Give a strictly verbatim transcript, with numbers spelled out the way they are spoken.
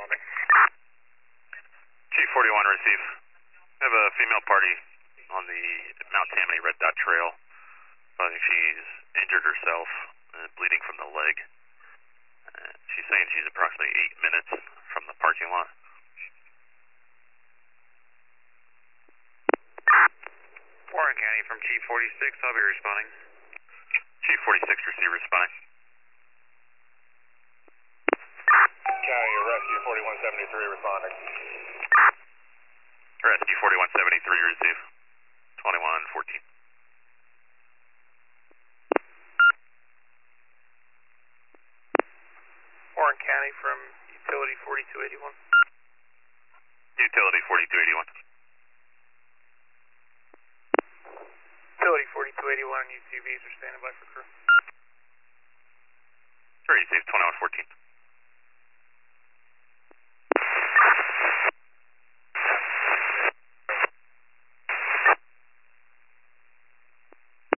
responding. Chief forty-one, receive. I have a female party on the Mount Tammany Red Dot Trail. I think she's injured herself, uh, bleeding from the leg. Uh, she's saying she's approximately eight minutes from the parking lot. Warren County from Chief forty-six, I'll be responding. Chief forty-six, receive, responding. County, Rescue forty-one seventy-three, responding. Rescue forty-one seventy-three, receive. twenty-one fourteen. Warren County from Utility forty-two eighty-one. Utility forty-two eighty-one. Utility forty-two eighty-one, U T Vs are standing by for crew. Receive, twenty-one fourteen.